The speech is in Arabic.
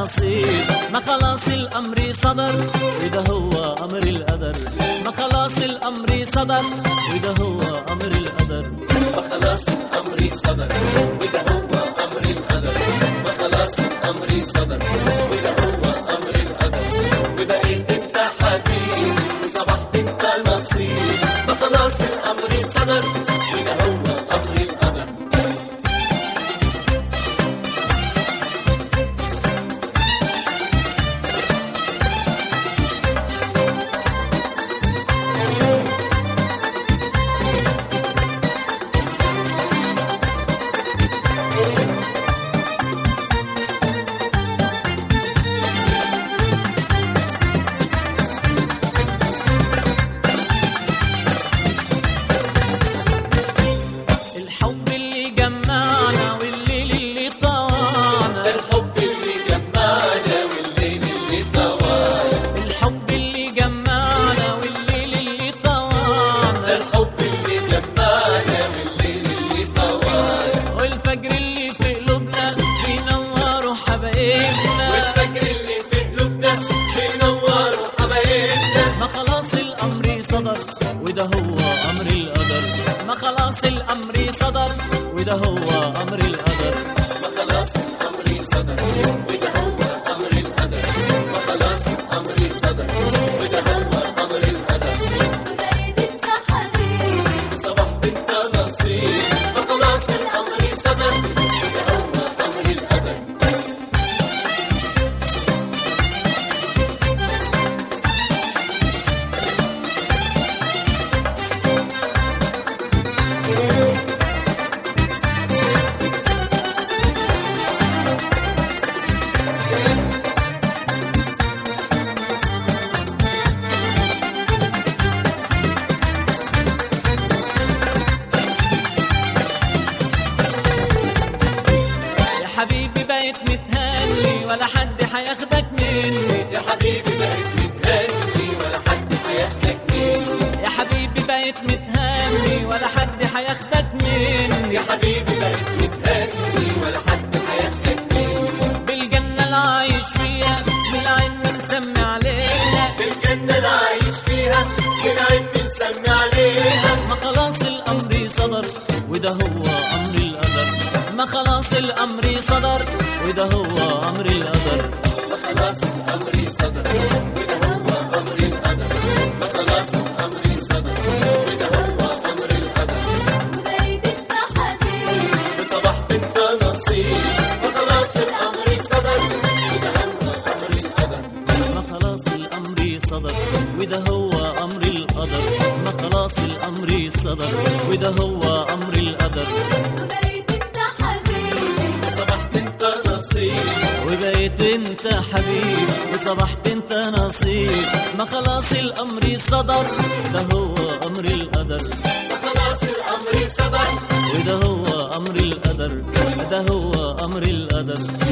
نصيب. ما خلاص الأمر صدر وده هو أمر القدر. ما خلاص الأمر صدر وده هو أمر القدر. ما خلاص الأمر صدر وده هو أمر القدر. ما خلاص الأمر صدر وده هو أمر القدر. وبقيت انت حبيب وصبحت انت نصيب. ما خلاص الأمر صدر وده هو أمر القدر. الحب اللي جمعنا والليل اللي طوانا. الحب اللي جمعنا والليل اللي طوانا. الحب اللي جمعنا والليل اللي طوانا. الحب اللي جمعنا والليل اللي طوانا. والفجر اللي في قلوبنا بينوروا حبايبنا. والفجر اللي في قلوبنا بينوروا حبايبنا. ما خلاص الأمر صدر وده هو أمر القدر. ما خلاص الأمر صدر وده هو أمر القدر. ما خلاص الأمر صدر وده هو أمر القدر. ما خلاص الأمر صدر وده هو أمر القدر. وبقيت انت حبيبي صبحت انت نصيب. ما خلاص الأمر صدر وده هو أمر القدر. يا حبيبي بقيت متهني ولا حد هياخدك مني. يا حبيبي بقيت متهني ولا حد هياخدك مني. يا حبيبي بقيت متهني ولا حد هياخدك مني. يا حبيبي بقيت متهني ولا حد هياخدك مني. بالجنة اللي عايش فيها بالعين بنسمي عليها. بالجنة اللي عايش فيها بالعين بنسمي عليها. ما خلاص الأمر صدر وده هو أمر القدر. ما خلاص الأمر صدر وده هو أمر القدر. ما خلاص الأمر صدر وده هو أمر القدر. ما خلاص الأمر صدر وده هو أمر القدر. وبقيت انت حبيبي وصبحت انت نصيب. ما خلاص الأمر صدر وده هو أمر القدر. ما خلاص الأمر صدر وده هو أمر القدر. ما خلاص الأمر صدر وده هو أمر القدر. وبقيت انت حبيبي وصبحت انت نصيب. وبقيت انت حبيب وصبحت انت نصيب. ما خلاص الأمر صدر ده هو أمر القدر. ما خلاص الأمر صدر وده هو أمر القدر. ده هو أمر القدر.